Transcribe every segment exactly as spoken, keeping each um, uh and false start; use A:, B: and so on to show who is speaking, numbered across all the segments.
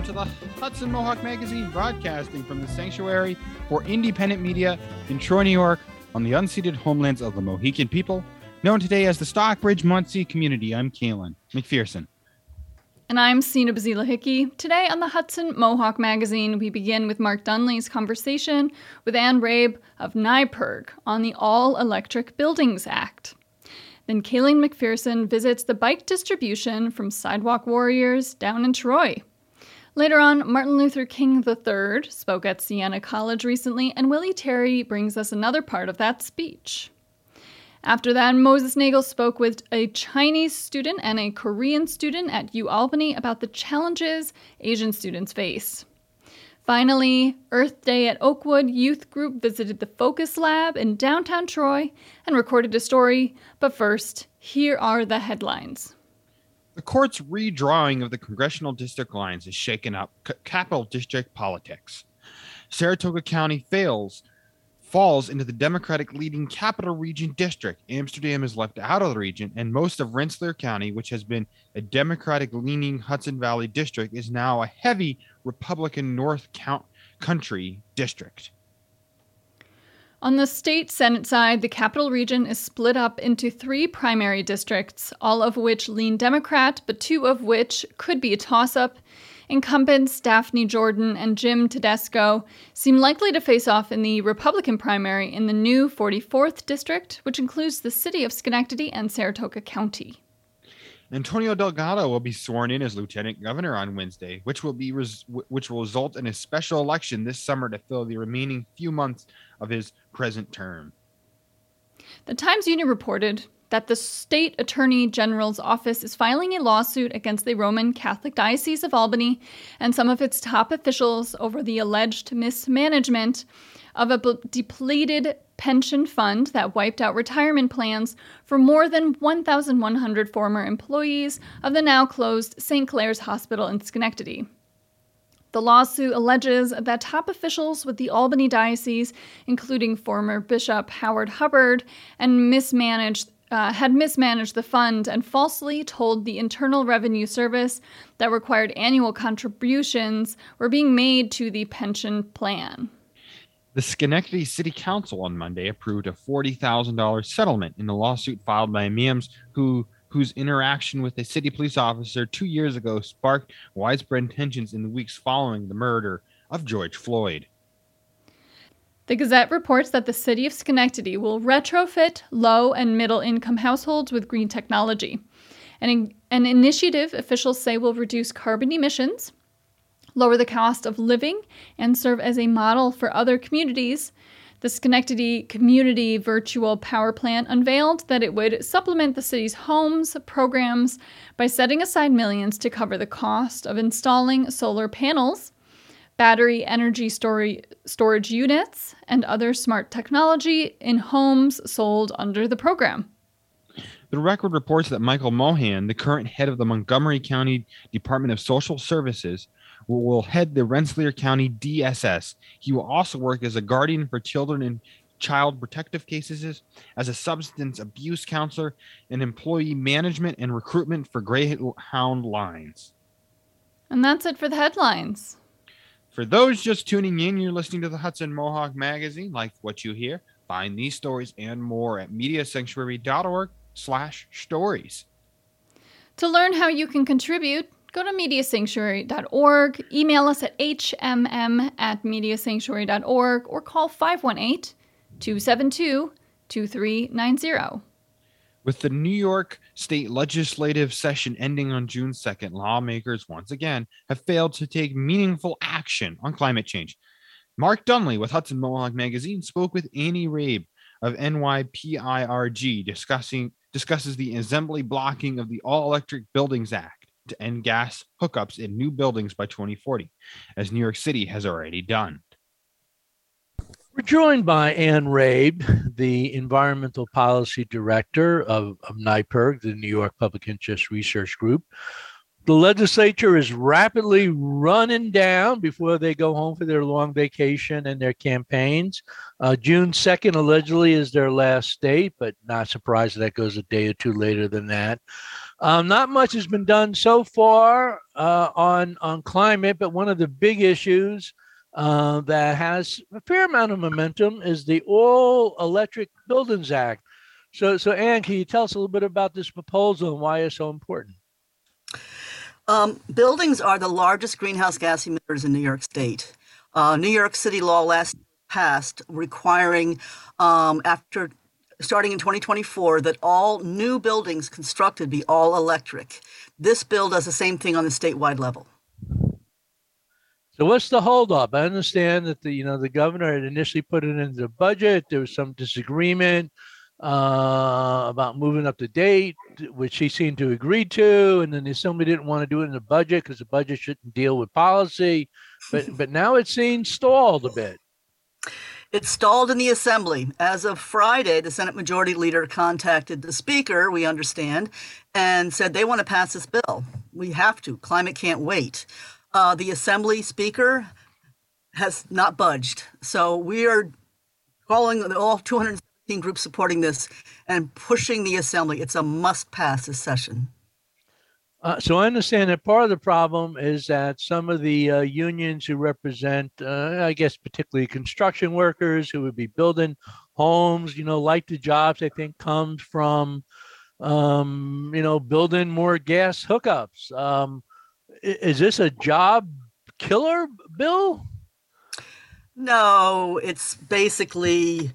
A: to the Hudson Mohawk Magazine, broadcasting from the Sanctuary for Independent Media in Troy, New York, on the unceded homelands of the Mohican people, known today as the Stockbridge Munsee community. I'm Kaylin McPherson.
B: And I'm Sina Bazila Hickey. Today on the Hudson Mohawk Magazine, we begin with Mark Dunley's conversation with Ann Rabe of NYPIRG on the All-Electric Buildings Act. Then Kaylin McPherson visits the bike distribution from Sidewalk Warriors down in Troy. Later on, Martin Luther King the third spoke at Siena College recently, and Willie Terry brings us another part of that speech. After that, Moses Nagel spoke with a Chinese student and a Korean student at UAlbany about the challenges Asian students face. Finally, Earth Day at Oakwood Youth Group visited the Focus Lab in downtown Troy and recorded a story. But first, here are the headlines.
A: The court's redrawing of the congressional district lines has shaken up C- Capital District politics. Saratoga County fails, falls into the Democratic-leading Capital Region District. Amsterdam is left out of the region, and most of Rensselaer County, which has been a Democratic-leaning Hudson Valley district, is now a heavy Republican North Count- Country district.
B: On the state Senate side, the Capital Region is split up into three primary districts, all of which lean Democrat, but two of which could be a toss-up. Incumbents Daphne Jordan and Jim Tedesco seem likely to face off in the Republican primary in the new forty-fourth district, which includes the city of Schenectady and Saratoga County.
A: Antonio Delgado will be sworn in as lieutenant governor on Wednesday, which will be res- which will result in a special election this summer to fill the remaining few months of his present term.
B: The Times-Union reported that the state attorney general's office is filing a lawsuit against the Roman Catholic Diocese of Albany and some of its top officials over the alleged mismanagement of a depleted pension fund that wiped out retirement plans for more than one thousand one hundred former employees of the now-closed Saint Clare's Hospital in Schenectady. The lawsuit alleges that top officials with the Albany Diocese, including former Bishop Howard Hubbard, and mismanaged uh, had mismanaged the fund and falsely told the Internal Revenue Service that required annual contributions were being made to the pension plan.
A: The Schenectady City Council on Monday approved a forty thousand dollars settlement in the lawsuit filed by Mims, who whose interaction with a city police officer two years ago sparked widespread tensions in the weeks following the murder of George Floyd.
B: The Gazette reports that the city of Schenectady will retrofit low and middle income households with green technology, an, an initiative officials say will reduce carbon emissions, lower the cost of living, and serve as a model for other communities. The Schenectady Community Virtual Power Plant unveiled that it would supplement the city's homes programs by setting aside millions to cover the cost of installing solar panels, battery energy stor- storage units, and other smart technology in homes sold under the program.
A: The record reports that Michael Mohan, the current head of the Montgomery County Department of Social Services, will head the Rensselaer County D S S. He will also work as a guardian for children in child protective cases, as a substance abuse counselor, and employee management and recruitment for Greyhound Lines.
B: And that's it for the headlines.
A: For those just tuning in, you're listening to the Hudson Mohawk Magazine. Like what you hear, find these stories and more at mediasanctuary.org slash stories.
B: To learn how you can contribute, go to media sanctuary dot org, email us at h m m at media sanctuary dot org, or call five one eight, two seven two, two three nine zero.
A: With the New York State legislative session ending on June second, lawmakers once again have failed to take meaningful action on climate change. Mark Dunley with Hudson Mohawk Magazine spoke with Annie Rabe of N Y P I R G discussing discusses the assembly blocking of the All-Electric Buildings Act to end gas hookups in new buildings by twenty forty, as New York City has already done.
C: We're joined by Ann Rabe, the Environmental Policy Director of, of NYPIRG, the New York Public Interest Research Group. The legislature is rapidly running down before they go home for their long vacation and their campaigns. Uh, June second allegedly is their last date, but not surprised that goes a day or two later than that. Um, not much has been done so far uh, on on climate, but one of the big issues uh, that has a fair amount of momentum is the All Electric Buildings Act. So, so Ann, can you tell us a little bit about this proposal and why it's so important?
D: Um, buildings are the largest greenhouse gas emitters in New York State. Uh, New York City law last passed requiring, um, after starting in twenty twenty-four, that all new buildings constructed be all electric. This bill does the same thing on the statewide level.
C: So what's the holdup? I understand that the you know the governor had initially put it into the budget. There was some disagreement uh, about moving up the date, which he seemed to agree to, and then the assembly didn't want to do it in the budget because the budget shouldn't deal with policy. But but now it seems stalled a bit.
D: It stalled in the assembly. As of Friday, the Senate Majority Leader contacted the Speaker, we understand, and said they want to pass this bill. We have to. Climate can't wait. Uh, the Assembly Speaker has not budged. So we are calling all two hundred seventeen groups supporting this and pushing the Assembly. It's a must pass this session.
C: Uh, so I understand that part of the problem is that some of the uh, unions who represent, uh, I guess, particularly construction workers who would be building homes, you know, like the jobs, I think, comes from, um, you know, building more gas hookups. Um, is this a job killer bill?
D: No, it's basically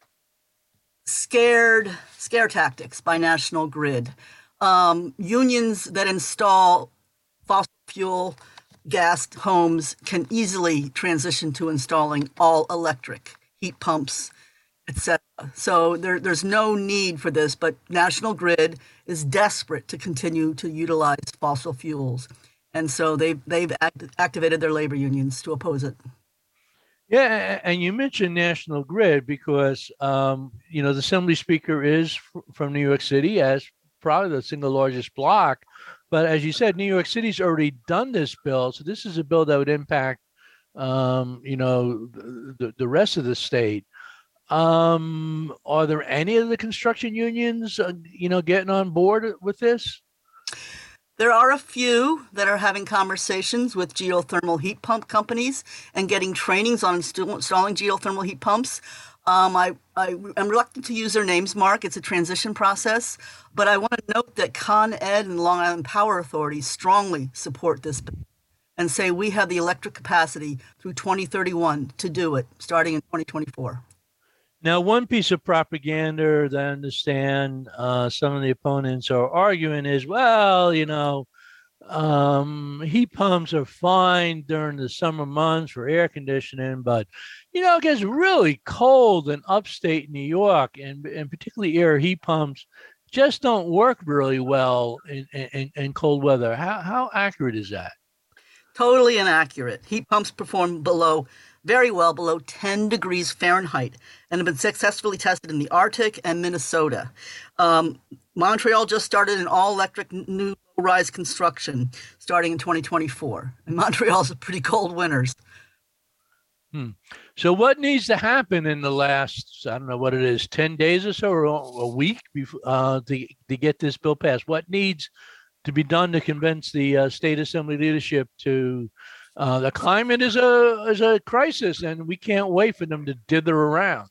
D: scared scare tactics by National Grid. Um, unions that install fossil fuel gas homes can easily transition to installing all electric heat pumps, et cetera. So there, there's no need for this, but National Grid is desperate to continue to utilize fossil fuels. And so they've, they've act, activated their labor unions to oppose it.
C: Yeah, and you mentioned National Grid because, um, you know, the Assembly Speaker is from New York City, as probably the single largest block. But as you said, New York City's already done this bill. So this is a bill that would impact, um, you know, the, the rest of the state. Um, are there any of the construction unions, uh, you know, getting on board with this?
D: There are a few that are having conversations with geothermal heat pump companies and getting trainings on installing geothermal heat pumps. Um, I, I am reluctant to use their names, Mark. It's a transition process. But I want to note that Con Ed and Long Island Power Authority strongly support this bill and say we have the electric capacity through twenty thirty-one to do it, starting in twenty twenty-four.
C: Now, one piece of propaganda that I understand uh, some of the opponents are arguing is, well, you know, um, heat pumps are fine during the summer months for air conditioning, but, you know, it gets really cold in upstate New York, and, and particularly air heat pumps just don't work really well in, in, in cold weather. How, how accurate is that?
D: Totally inaccurate. Heat pumps perform below very well below ten degrees Fahrenheit and have been successfully tested in the Arctic and Minnesota. Um, Montreal just started an all-electric new low-rise construction starting in twenty twenty-four. And Montreal's a pretty cold winters.
C: Hmm. So what needs to happen in the last, I don't know what it is, ten days or so, or a week before, uh, to, to get this bill passed? What needs to be done to convince the uh, state assembly leadership to Uh, the climate is a is a crisis, and we can't wait for them to dither around?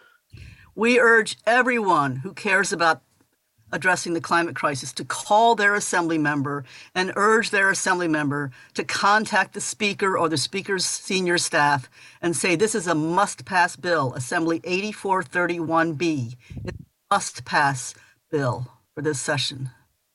D: We urge everyone who cares about addressing the climate crisis to call their assembly member and urge their assembly member to contact the speaker or the speaker's senior staff and say this is a must-pass bill, Assembly eighty-four thirty-one B. It's a must-pass bill for this session.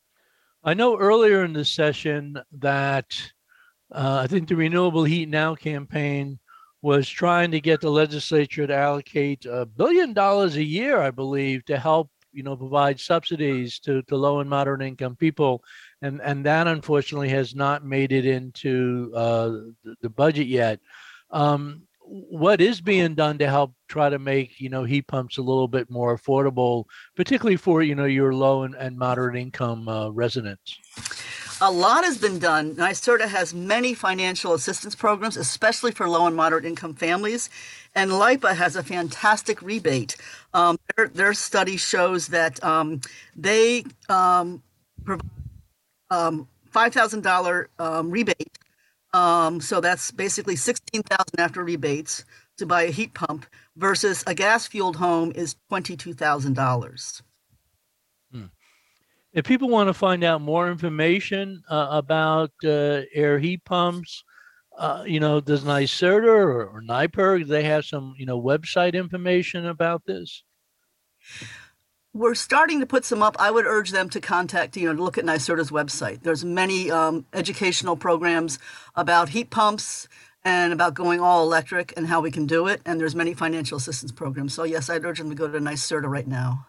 C: I know earlier in the session that Uh, I think the Renewable Heat Now campaign was trying to get the legislature to allocate a billion dollars a year, I believe, to help, you know, provide subsidies to, to low and moderate income people. And, and that unfortunately has not made it into uh, the, the budget yet. Um, what is being done to help try to make, you know, heat pumps a little bit more affordable, particularly for, you know, your low and, and moderate income uh, residents?
D: A lot has been done. NYSERDA has many financial assistance programs, especially for low and moderate income families. And LIPA has a fantastic rebate. Um, their, their study shows that um, they um, provide um, five thousand dollars um, rebate. Um, so that's basically sixteen thousand dollars after rebates to buy a heat pump versus a gas-fueled home is twenty-two thousand dollars.
C: Hmm. If people want to find out more information uh, about uh, air heat pumps, uh, you know, does NYSERDA or, or NYPERG, they have some, you know, website information about this?
D: We're starting to put some up. I would urge them to contact, you know, to look at NYSERDA's website. There's many um, educational programs about heat pumps and about going all electric and how we can do it. And there's many financial assistance programs. So yes, I'd urge them to go to NYSERDA right now.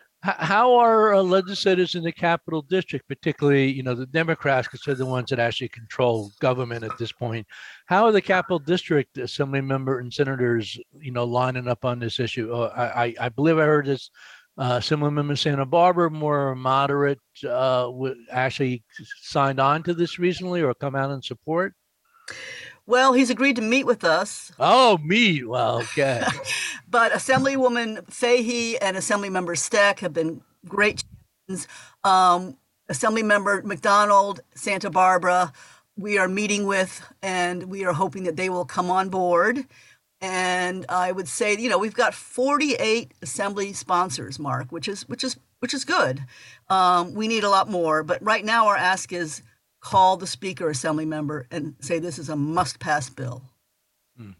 C: How are uh, legislators in the Capital District, particularly, you know, the Democrats, because they're the ones that actually control government at this point, how are the Capital District Assembly member and senators, you know, lining up on this issue? Uh, I, I believe I heard this uh, Assemblymember Santa Barbara, more moderate, uh, w- actually signed on to this recently or come out in support.
D: Well, he's agreed to meet with us.
C: Oh, meet. Well, okay.
D: But Assemblywoman Fahey and Assemblymember Steck have been great champions. Um, Assemblymember McDonald, Santa Barbara, we are meeting with, and we are hoping that they will come on board. And I would say, you know, we've got forty-eight Assembly sponsors, Mark, which is which is which is good. Um, we need a lot more, but right now our ask is call the Speaker, Assembly member, and say this is a must-pass bill.
C: Hmm.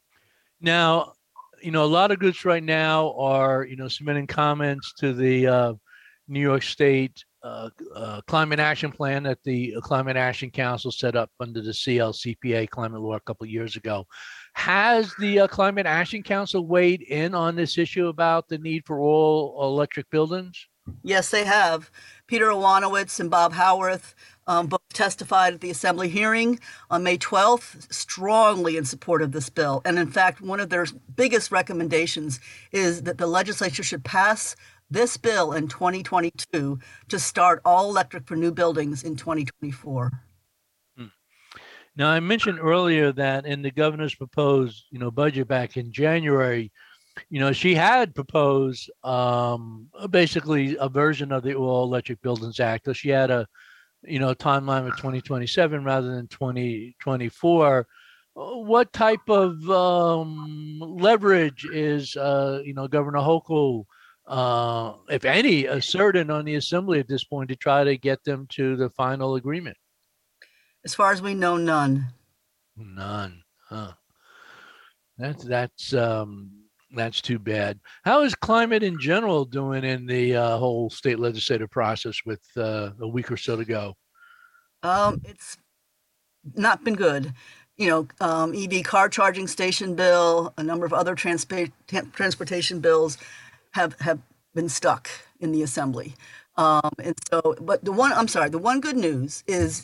C: Now, you know, a lot of groups right now are, you know, submitting comments to the uh, New York State uh, uh, Climate Action Plan that the Climate Action Council set up under the C L C P A climate law a couple of years ago. Has the uh, Climate Action Council weighed in on this issue about the need for all electric buildings?
D: Yes, they have. Peter Iwanowitz and Bob Howarth um, both testified at the Assembly hearing on May twelfth, strongly in support of this bill. And in fact, one of their biggest recommendations is that the legislature should pass this bill in twenty twenty-two to start all electric for new buildings in twenty twenty-four.
C: Hmm. Now, I mentioned earlier that in the governor's proposed, you know, budget back in January, you know, she had proposed um, basically a version of the All Electric Buildings Act. So she had a, you know, timeline of twenty twenty-seven rather than twenty twenty-four. What type of um, leverage is, uh, you know, Governor Hochul, uh, if any, asserting on the Assembly at this point to try to get them to the final agreement?
D: As far as we know, none.
C: None. Huh. That's that's um, that's too bad. How is climate in general doing in the uh, whole state legislative process with uh, a week or so to go?
D: Um, it's not been good. You know, um, E V car charging station bill, a number of other transpa- transportation bills have, have been stuck in the Assembly. Um, and so, but the one, I'm sorry, the one good news is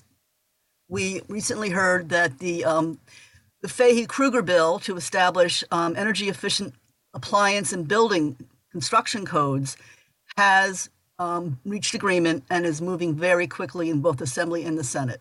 D: we recently heard that the um, the Fahey-Kruger bill to establish um, energy efficient appliance and building construction codes has um, reached agreement and is moving very quickly in both Assembly and the Senate.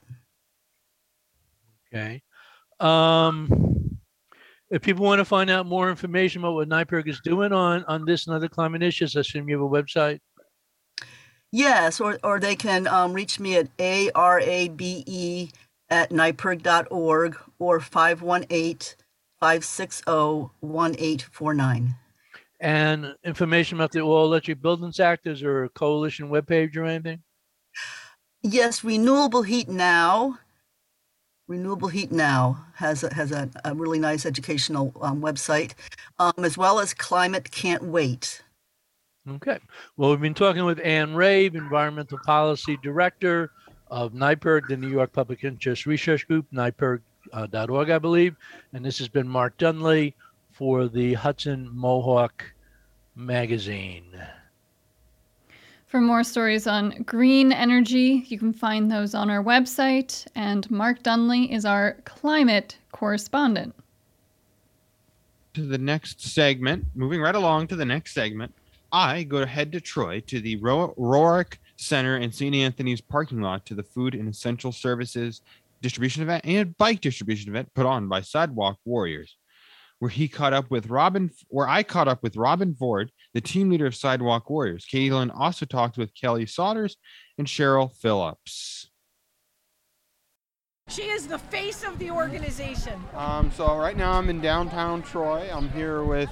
C: Okay. Um, if people want to find out more information about what NYPERG is doing on, on this and other climate issues, I assume you have a website?
D: Yes, or, or they can um, reach me at A R A B E at nyperg dot org or five one eight, five six zero, one eight four nine.
C: And information about the All Electric Buildings Act, is there a coalition webpage or anything?
D: Yes, Renewable Heat Now. Renewable Heat Now has a, has a, a really nice educational um, website, um, as well as Climate Can't Wait.
C: Okay. Well, we've been talking with Ann Rabe, Environmental Policy Director of NYPERG, the New York Public Interest Research Group, nyperg dot org, I believe. And this has been Mark Dunley for the Hudson Mohawk Magazine.
B: For more stories on green energy, you can find those on our website. And Mark Dunley is our climate correspondent.
A: To the next segment, moving right along to the next segment, I go to head to Troy to the Ro- Rorick Center in Saint Anthony's parking lot to the Food and Essential Services distribution event and bike distribution event put on by Sidewalk Warriors, where he caught up with Robin, where I caught up with Robin Ford, the team leader of Sidewalk Warriors. Caitlin also talked with Kelly Saunders and Cheryl Phillips.
E: She is the face of the organization.
A: Um, so right now I'm in downtown Troy. I'm here with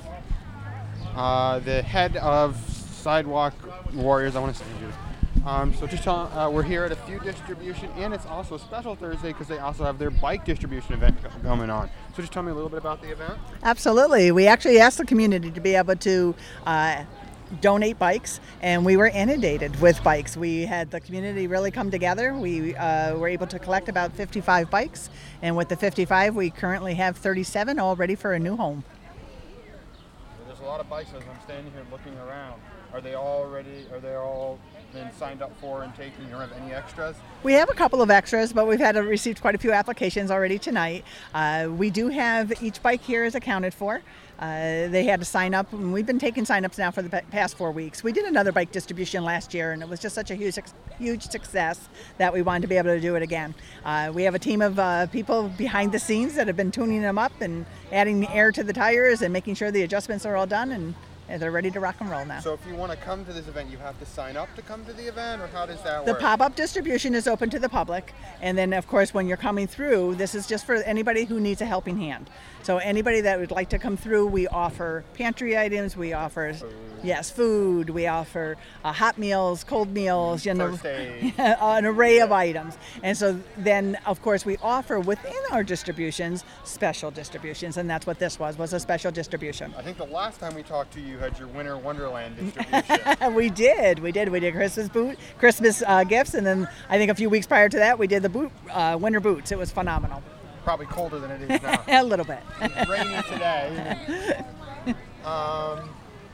A: uh, the head of Sidewalk Warriors. I want to say you. Um, so just tell, uh, we're here at a Few Distribution, and it's also a special Thursday because they also have their bike distribution event going on. So just tell me a little bit about the event.
F: Absolutely. We actually asked the community to be able to uh, donate bikes, and we were inundated with bikes. We had the community really come together. We uh, were able to collect about fifty-five bikes, and with the fifty-five, we currently have thirty-seven all ready for a new home.
A: There's a lot of bikes as I'm standing here looking around. Are they all ready? Are they all been signed up for and taken? You don't have any extras?
F: We have a couple of extras, but we've had uh, received quite a few applications already tonight. Uh, we do have each bike here is accounted for. Uh, they had to sign up, and we've been taking sign-ups now for the past four weeks. We did another bike distribution last year, and it was just such a huge, huge success that we wanted to be able to do it again. Uh, we have a team of uh, people behind the scenes that have been tuning them up and adding air to the tires and making sure the adjustments are all done, and they're ready to rock and roll now.
A: So if you want to come to this event, you have to sign up to come to the event, or how does that
F: The
A: work?
F: pop-up distribution is open to the public, and then of course when you're coming through, this is just for anybody who needs a helping hand. So anybody that would like to come through, we offer pantry items, we offer food. yes food, we offer uh, hot meals, cold meals, you know,
A: First aid.
F: an array of items. And so then of course we offer within our distributions special distributions, and that's what this was was a special distribution.
A: I think the last time we talked to you, you had your Winter Wonderland distribution.
F: we did, we did, we did Christmas boot, Christmas uh, gifts, and then I think a few weeks prior to that, we did the boot, uh, winter boots. It was phenomenal.
A: Probably colder than it is now.
F: A little bit.
A: It's rainy today. Um,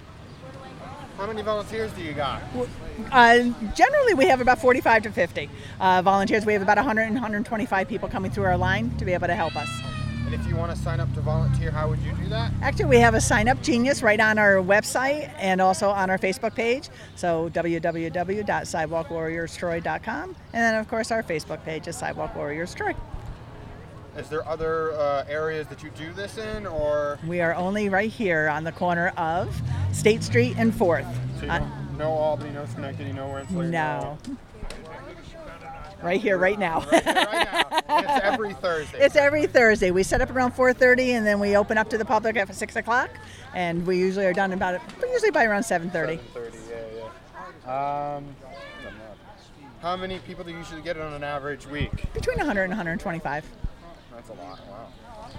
A: how many volunteers do you got?
F: Uh, generally, we have about forty-five to fifty uh, volunteers. We have about one hundred and one hundred twenty-five people coming through our line to be able to help us.
A: And if you want to sign up to volunteer, how would you do that?
F: Actually, we have a Sign Up Genius right on our website and also on our Facebook page. So w w w dot sidewalk warriors troy dot com. And then, of course, our Facebook page is Sidewalk Warriors Troy.
A: Is there other uh, areas that you do this in, or?
F: We are only right here on the corner of State Street and fourth.
A: So you
F: Uh,
A: don't, no Albany, no Schenectady, no Rensselaer?
F: no. Right here, right now.
A: Right here, right now. And it's every Thursday.
F: It's every Thursday. We set up around four thirty, and then we open up to the public at six o'clock, and we usually are done about, usually by around seven thirty.
A: seven thirty, yeah, yeah. Um, how many people do you usually get on an average week?
F: Between one hundred and one hundred twenty-five.
A: That's a lot, wow.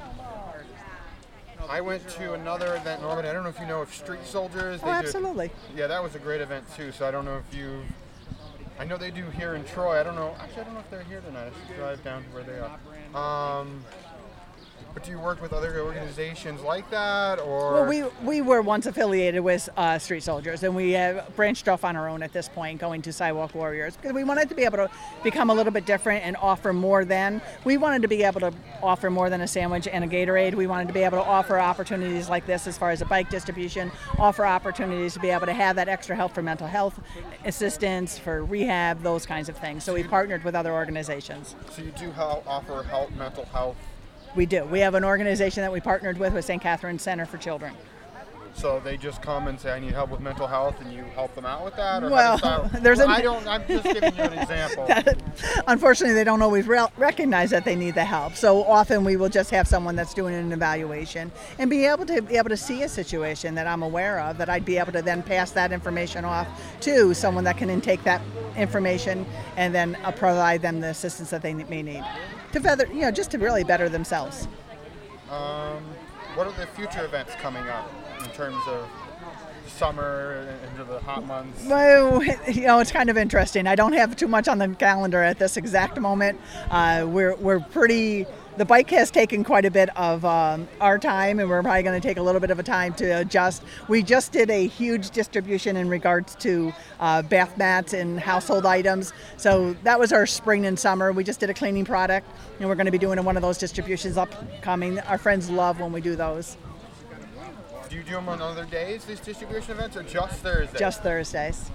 A: I went to another event in Albany. I don't know if you know of Street Soldiers.
F: Oh,
A: They do-
F: absolutely.
A: Yeah, that was a great event too, so I don't know if you... I know they do here in Troy. I don't know. Actually, I don't know if they're here tonight. I should drive down to where they are. Um, but do you work with other organizations like that, or?
F: Well, we we were once affiliated with uh, Street Soldiers, and we have branched off on our own at this point, going to Sidewalk Warriors, because we wanted to be able to become a little bit different and offer more than. We wanted to be able to offer more than a sandwich and a Gatorade. We wanted to be able to offer opportunities like this as far as a bike distribution, offer opportunities to be able to have that extra help for mental health assistance, for rehab, those kinds of things. So we partnered with other organizations.
A: So you do help, offer help, mental health.
F: We do. We have an organization that we partnered with with Saint Catherine's Center for Children.
A: So they just come and say, I need help with mental health, and you help them out with that? Or
F: Well,
A: how does that,
F: there's
A: well,
F: a-
A: I don't, I'm just giving you an example.
F: Unfortunately, they don't always re- recognize that they need the help. So often we will just have someone that's doing an evaluation and be able to be able to see a situation that I'm aware of, that I'd be able to then pass that information off to someone that can then take that information and then uh, provide them the assistance that they may need to feather, you know, just to really better themselves.
A: Um, what are the future events coming up in terms of summer and into the hot months?
F: Well, you know, it's kind of interesting. I don't have too much on the calendar at this exact moment. Uh, we're we're pretty. The bike has taken quite a bit of um, our time, and we're probably going to take a little bit of a time to adjust. We just did a huge distribution in regards to uh, bath mats and household items. So that was our spring and summer. We just did a cleaning product, and we're going to be doing one of those distributions upcoming. Our friends love when we do those.
A: Do you do them on other days, these distribution events, or just Thursdays?
F: Just Thursdays.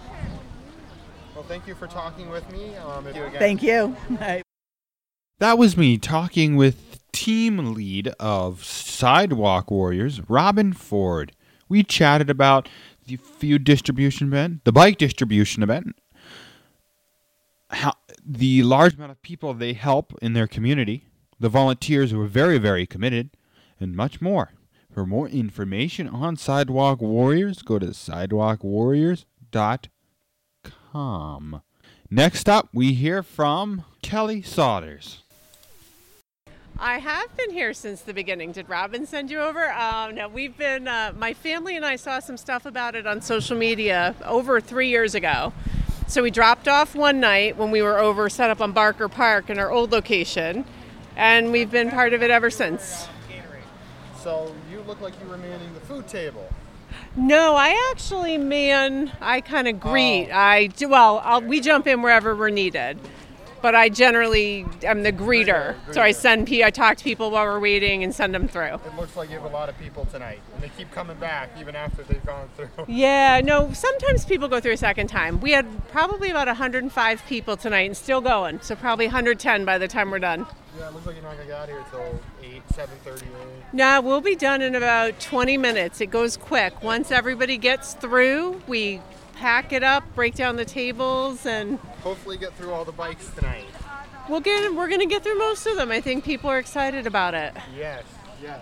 A: Well, thank you for talking with me. Um, if you again.
F: Thank you.
A: That was me talking with team lead of Sidewalk Warriors, Robin Ford. We chatted about the Few distribution event, the bike distribution event, how the large amount of people they help in their community, the volunteers who are very, very committed, and much more. For more information on Sidewalk Warriors, go to sidewalk warriors dot com. Next up, we hear from Kelly Sodders.
G: I have been here since the beginning. Did Robin send you over? Um, no, we've been, uh, my family and I saw some stuff about it on social media over three years ago. So we dropped off one night when we were over set up on Barker Park in our old location, and we've been part of it ever since.
H: So you look like you were manning the food table.
G: No, I actually man, I kind of greet.
H: Oh.
G: I do, well, I'll, we jump in wherever we're needed. But I generally am the greeter.
H: Greeter,
G: So I
H: greeter.
G: send, pe- I talk to people while we're waiting and send them through.
H: It looks like you have a lot of people tonight, and they keep coming back even after they've gone through.
G: Yeah, no, sometimes people go through a second time. We had probably about one hundred five people tonight and still going, so probably one hundred ten by the time we're done.
H: Yeah, it looks like you're not going to get out here until eight, seven thirty.
G: Nah, we'll be done in about twenty minutes. It goes quick. Once everybody gets through, we pack it up, break down the tables, and
H: Hopefully get through all the bikes tonight.
G: we'll get, we're going to get through most of them. I think people are excited about it.
H: Yes, yes.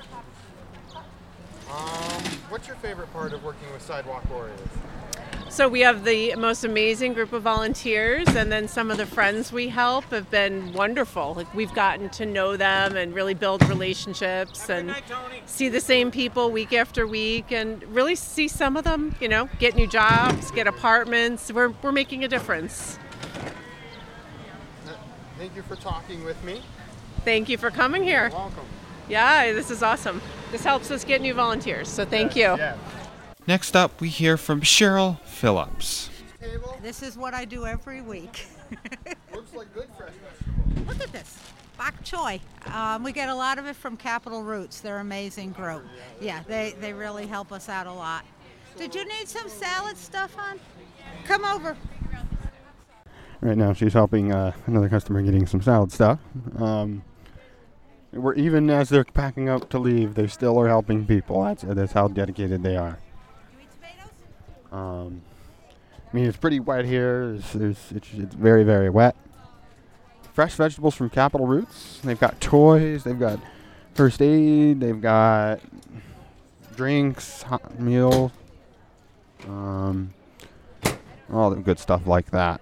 H: Um, what's your favorite part of working with Sidewalk Warriors?
G: So we have the most amazing group of volunteers, and then some of the friends we help have been wonderful. Like, we've gotten to know them and really build relationships and see the same people week after week, and really see some of them, you know, get new jobs, get apartments. We're we're making a difference.
H: Thank you for talking with me.
G: Thank you for coming here.
H: You're welcome.
G: Yeah, this is awesome. This helps us get new volunteers, so thank you.
H: Yes.
A: Next up, we hear from Cheryl Phillips.
H: Table
I: This is what I do every week.
H: looks like good fresh vegetables.
I: Look at this. Bok choy. Um, we get a lot of it from Capital Roots. They're an amazing group. Yeah, they, they really help us out a lot. Did you need some salad stuff on? Come over.
J: Right now, she's helping uh, another customer getting some salad stuff. Um, we're even as they're packing up to leave, they still are helping people. That's that's how dedicated they are.
I: You eat tomatoes?
J: Um, I mean, it's pretty wet here. There's, there's, it's, it's very, very wet. Fresh vegetables from Capital Roots. They've got toys. They've got first aid. They've got drinks, hot meals, um, all the good stuff like that.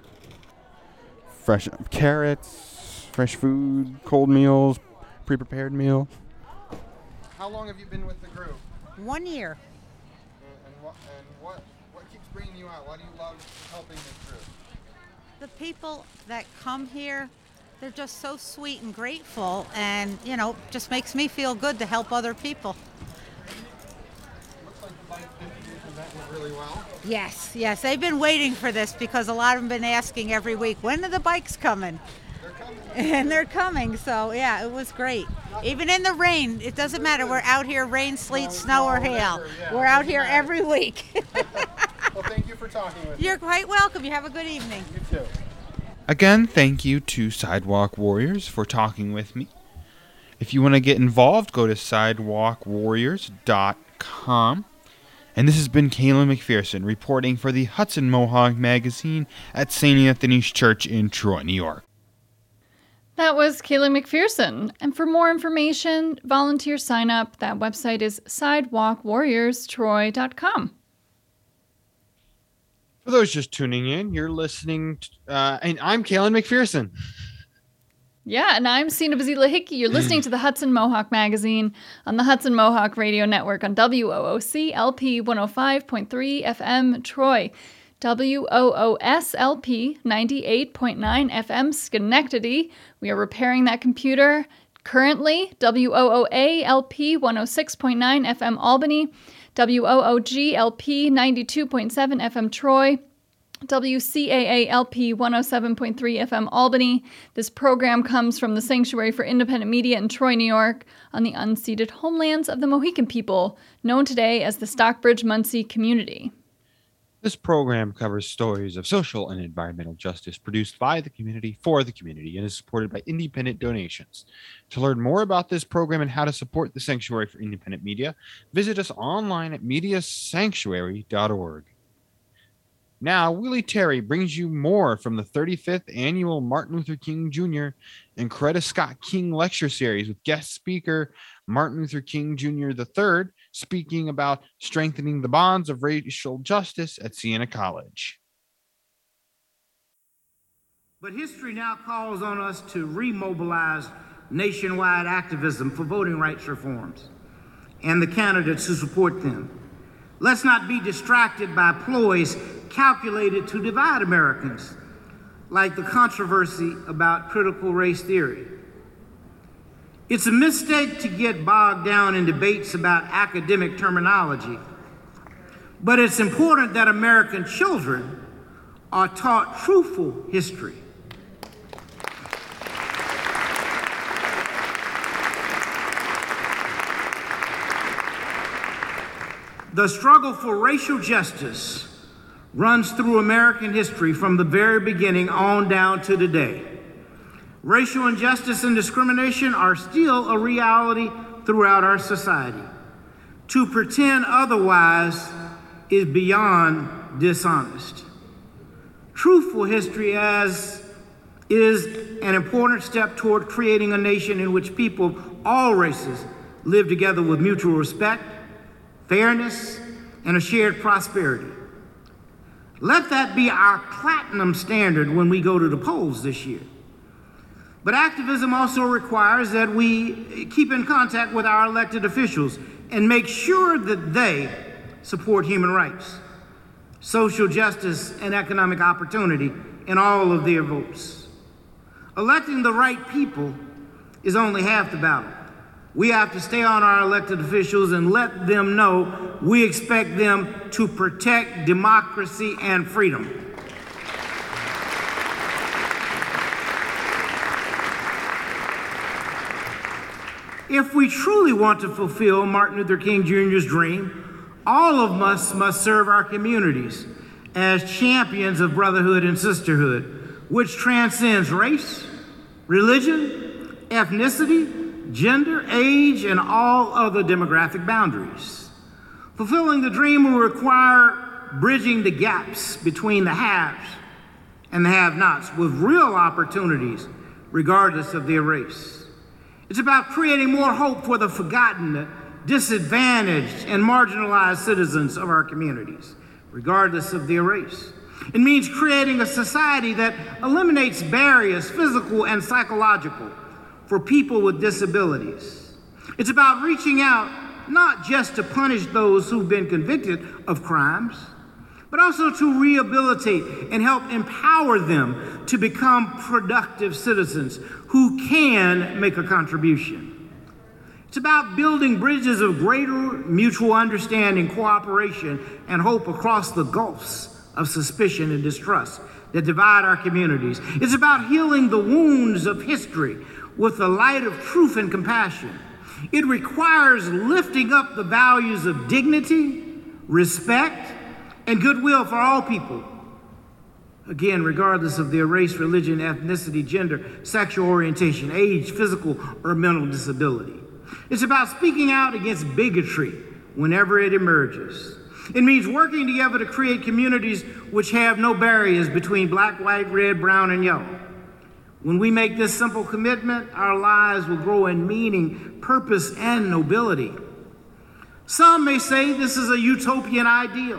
J: Fresh carrots, fresh food, cold meals, pre-prepared meals.
H: How long have you been with the group?
I: One year.
H: And, and, what, and what, what keeps bringing you out? Why do you love helping this group?
I: The people that come here, they're just so sweet and grateful, and, you know, just makes me feel good to help other people.
H: Looks like the bike distribution that went really well.
I: Yes, yes. They've been waiting for this because a lot of them been asking every week, when are the bikes coming?
H: They're coming.
I: And they're coming, so yeah, it was great. Even in the rain, it doesn't matter. We're out here, rain, sleet, snow, or hail.
H: whatever, yeah,
I: We're out
H: doesn't
I: here
H: matter.
I: every week.
H: Well, thank you for talking with me.
I: You're quite welcome. You have a good evening.
H: You too.
A: Again, thank you to Sidewalk Warriors for talking with me. If you want to get involved, go to sidewalk warriors dot com. And this has been Kayla McPherson reporting for the Hudson Mohawk Magazine at Saint Anthony's Church in Troy, New York.
B: That was Kayla McPherson. And for more information, volunteer sign up. That website is sidewalk warriors troy dot com.
A: For those just tuning in, you're listening, to, uh, and I'm Kayla McPherson.
B: Yeah, and I'm Sina Bazila Hickey. You're listening to the Hudson Mohawk Magazine on the Hudson Mohawk Radio Network on W O O C L P one oh five point three F M Troy, W O O S L P ninety-eight point nine F M Schenectady. We are repairing that computer currently. W O O A L P one oh six point nine F M Albany, W O O G L P ninety-two point seven F M Troy, W C A A L P one oh seven point three F M Albany. This program comes from the Sanctuary for Independent Media in Troy, New York, on the unceded homelands of the Mohican people, known today as the Stockbridge-Munsee community.
A: This program covers stories of social and environmental justice produced by the community for the community and is supported by independent donations. To learn more about this program and how to support the Sanctuary for Independent Media, visit us online at media sanctuary dot org. Now, Willie Terry brings you more from the thirty-fifth Annual Martin Luther King Junior and Coretta Scott King Lecture Series with guest speaker Martin Luther King Junior the third, speaking about strengthening the bonds of racial justice at Siena College.
K: But history now calls on us to remobilize nationwide activism for voting rights reforms and the candidates who support them. Let's not be distracted by ploys calculated to divide Americans, like the controversy about critical race theory. It's a mistake to get bogged down in debates about academic terminology, but it's important that American children are taught truthful history. The struggle for racial justice runs through American history from the very beginning on down to today. Racial injustice and discrimination are still a reality throughout our society. To pretend otherwise is beyond dishonest. Truthful history as is an important step toward creating a nation in which people of all races live together with mutual respect, fairness, and a shared prosperity. Let that be our platinum standard when we go to the polls this year. But activism also requires that we keep in contact with our elected officials and make sure that they support human rights, social justice, and economic opportunity in all of their votes. Electing the right people is only half the battle. We have to stay on our elected officials and let them know we expect them to protect democracy and freedom. If we truly want to fulfill Martin Luther King Junior's dream, all of us must serve our communities as champions of brotherhood and sisterhood, which transcends race, religion, ethnicity, gender, age, and all other demographic boundaries. Fulfilling the dream will require bridging the gaps between the haves and the have-nots with real opportunities, regardless of their race. It's about creating more hope for the forgotten, disadvantaged, and marginalized citizens of our communities, regardless of their race. It means creating a society that eliminates barriers, physical and psychological, for people with disabilities. It's about reaching out not just to punish those who've been convicted of crimes, but also to rehabilitate and help empower them to become productive citizens who can make a contribution. It's about building bridges of greater mutual understanding, cooperation, and hope across the gulfs of suspicion and distrust that divide our communities. It's about healing the wounds of history with the light of truth and compassion. It requires lifting up the values of dignity, respect, and goodwill for all people. Again, regardless of their race, religion, ethnicity, gender, sexual orientation, age, physical or mental disability. It's about speaking out against bigotry whenever it emerges. It means working together to create communities which have no barriers between black, white, red, brown, and yellow. When we make this simple commitment, our lives will grow in meaning, purpose, and nobility. Some may say this is a utopian ideal,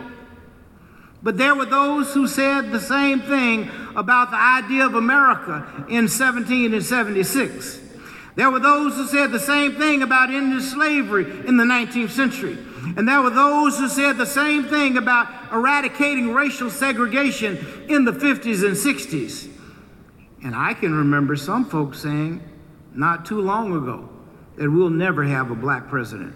K: but there were those who said the same thing about the idea of America in seventeen seventy-six. There were those who said the same thing about ending slavery in the nineteenth century. And there were those who said the same thing about eradicating racial segregation in the fifties and sixties. And I can remember some folks saying not too long ago that we'll never have a black president.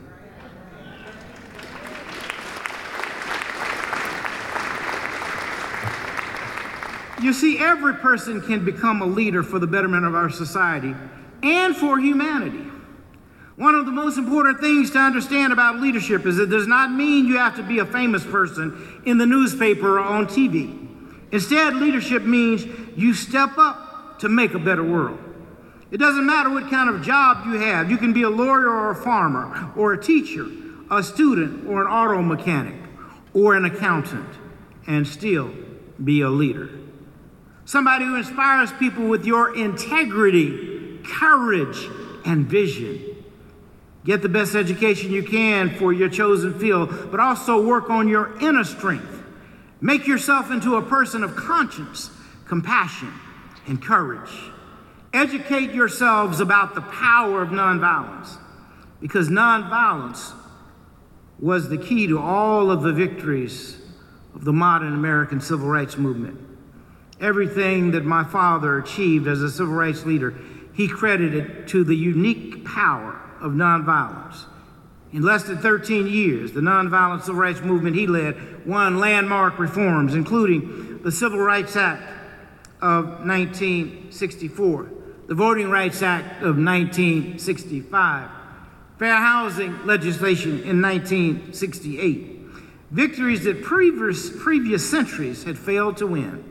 K: You see, every person can become a leader for the betterment of our society and for humanity. One of the most important things to understand about leadership is it does not mean you have to be a famous person in the newspaper or on T V. Instead, leadership means you step up to make a better world. It doesn't matter what kind of job you have. You can be a lawyer or a farmer or a teacher, a student or an auto mechanic or an accountant, and still be a leader. Somebody who inspires people with your integrity, courage, and vision. Get the best education you can for your chosen field, but also work on your inner strength. Make yourself into a person of conscience, compassion, and courage. Educate yourselves about the power of nonviolence, because nonviolence was the key to all of the victories of the modern American civil rights movement. Everything that my father achieved as a civil rights leader, he credited to the unique power of nonviolence. In less than thirteen years, the nonviolent civil rights movement he led won landmark reforms, including the Civil Rights Act of nineteen sixty-four, the Voting Rights Act of nineteen sixty-five, fair housing legislation in nineteen sixty-eight, victories that previous, previous centuries had failed to win.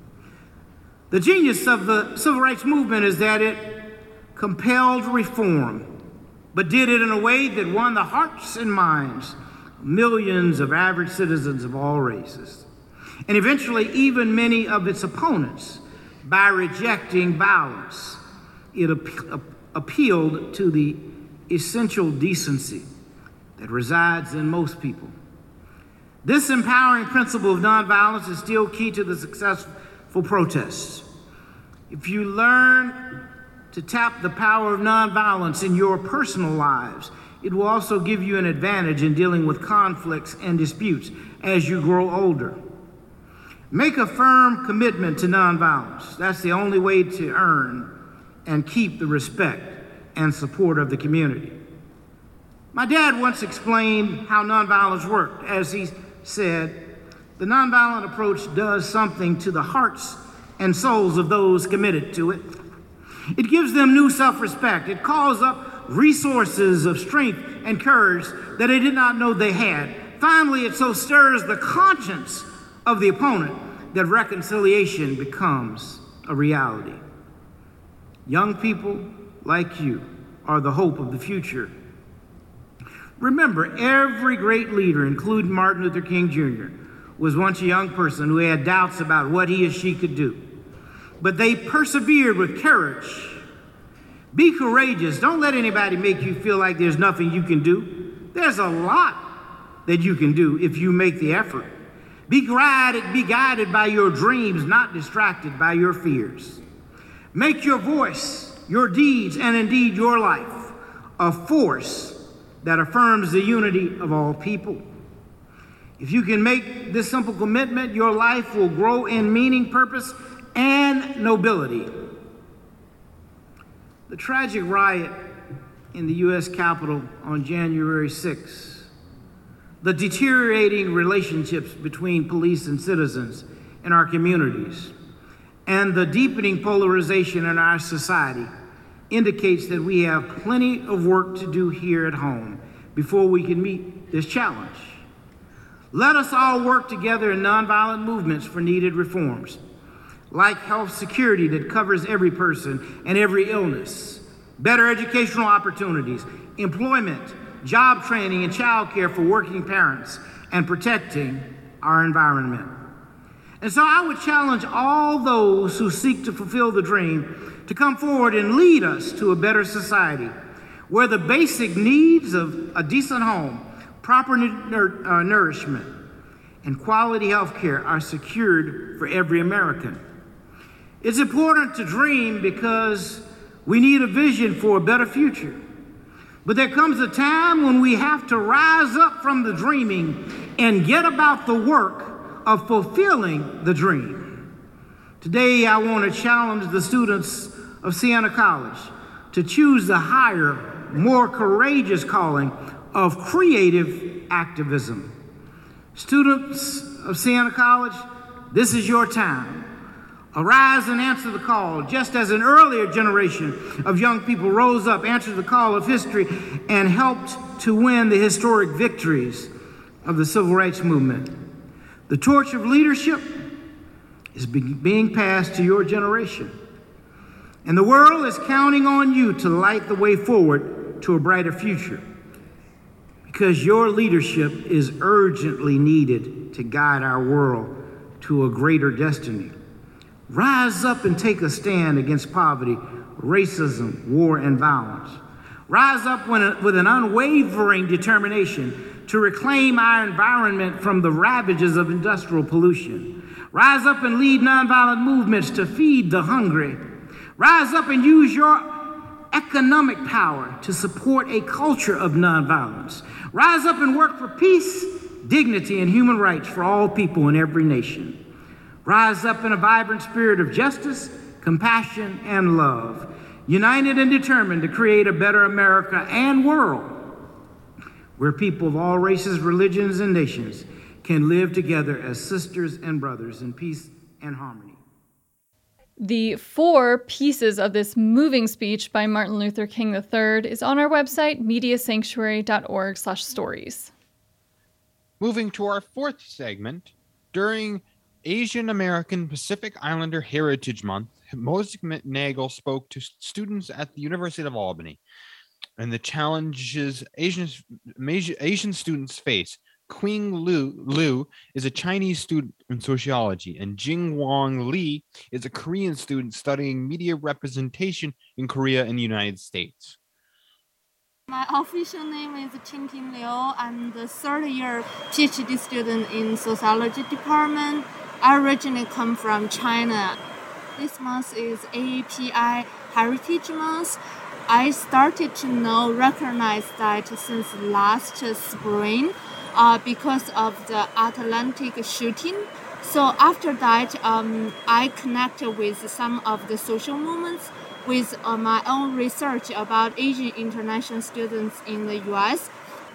K: The genius of the civil rights movement is that it compelled reform, but did it in a way that won the hearts and minds of millions of average citizens of all races, and eventually even many of its opponents. By rejecting violence, it ap- appealed to the essential decency that resides in most people. This empowering principle of nonviolence is still key to the successful protests. If you learn to tap the power of nonviolence in your personal lives, it will also give you an advantage in dealing with conflicts and disputes as you grow older. Make a firm commitment to nonviolence. That's the only way to earn and keep the respect and support of the community. My dad once explained how nonviolence worked. As he said, the nonviolent approach does something to the hearts and souls of those committed to it. It gives them new self-respect. It calls up resources of strength and courage that they did not know they had. Finally, it so stirs the conscience of the opponent that reconciliation becomes a reality. Young people like you are the hope of the future. Remember, every great leader, including Martin Luther King Junior, was once a young person who had doubts about what he or she could do. But they persevered with courage. Be courageous. Don't let anybody make you feel like there's nothing you can do. There's a lot that you can do if you make the effort. Be guided, be guided by your dreams, not distracted by your fears. Make your voice, your deeds, and indeed your life a force that affirms the unity of all people. If you can make this simple commitment, your life will grow in meaning, purpose, and nobility. The tragic riot in the U S Capitol on January sixth, the deteriorating relationships between police and citizens in our communities, and the deepening polarization in our society indicates that we have plenty of work to do here at home before we can meet this challenge. Let us all work together in nonviolent movements for needed reforms, like health security that covers every person and every illness, better educational opportunities, employment, job training, and child care for working parents, and protecting our environment. And so I would challenge all those who seek to fulfill the dream to come forward and lead us to a better society where the basic needs of a decent home, proper nur- uh, nourishment, and quality health care are secured for every American. It's important to dream because we need a vision for a better future. But there comes a time when we have to rise up from the dreaming and get about the work of fulfilling the dream. Today, I want to challenge the students of Siena College to choose the higher, more courageous calling of creative activism. Students of Siena College, this is your time. Arise and answer the call, just as an earlier generation of young people rose up, answered the call of history, and helped to win the historic victories of the civil rights movement. The torch of leadership is being passed to your generation, and the world is counting on you to light the way forward to a brighter future, because your leadership is urgently needed to guide our world to a greater destiny. Rise up and take a stand against poverty, racism, war, and violence. Rise up with an unwavering determination to reclaim our environment from the ravages of industrial pollution. Rise up and lead nonviolent movements to feed the hungry. Rise up and use your economic power to support a culture of nonviolence. Rise up and work for peace, dignity, and human rights for all people in every nation. Rise up in a vibrant spirit of justice, compassion, and love, united and determined to create a better America and world where people of all races, religions, and nations can live together as sisters and brothers in peace and harmony.
B: The four pieces of this moving speech by Martin Luther King the third is on our website, mediasanctuary.org slash stories.
A: Moving to our fourth segment, during Asian American Pacific Islander Heritage Month, Moshe McNagel spoke to students at the University of Albany and the challenges Asian, Asian students face. Qing Liu, Liu is a Chinese student in sociology, and Jing Wong Lee is a Korean student studying media representation in Korea and the United States.
L: My official name is Qingting Liu. I'm the third year PhD student in sociology department. I originally come from China. This month is A A P I Heritage Month. I started to know, recognize that since last spring uh, because of the Atlantic shooting. So after that, um, I connected with some of the social movements with uh, my own research about Asian international students in the U S.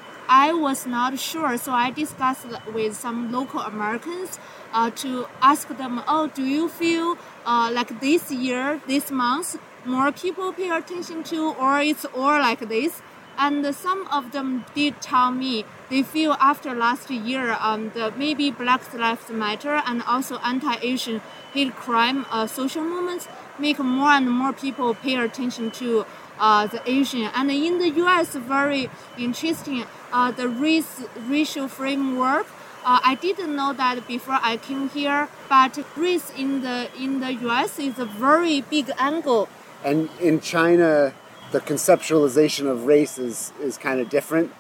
L: I was not sure, so I discussed with some local Americans uh, to ask them, oh, do you feel uh, like this year, this month, more people pay attention to, or it's all like this? And some of them did tell me they feel after last year, um, the maybe Black Lives Matter and also anti-Asian hate crime uh, social movements make more and more people pay attention to uh, the Asian. And in the U S, very interesting, uh, the race racial framework. Uh, I didn't know that before I came here, but race in the in the U S is a very big angle.
M: And in China, the conceptualization of race is, is kind of different?